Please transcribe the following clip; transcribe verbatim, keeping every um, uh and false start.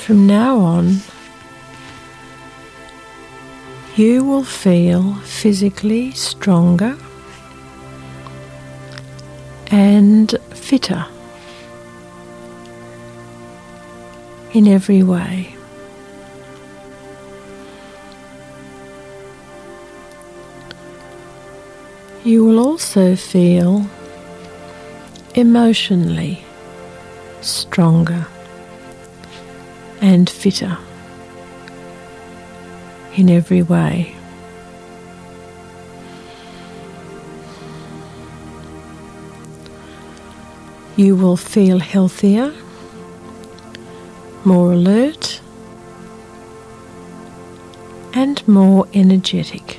From now on, you will feel physically stronger and fitter in every way. You will also feel emotionally stronger and fitter in every way. You will feel healthier, more alert, and more energetic.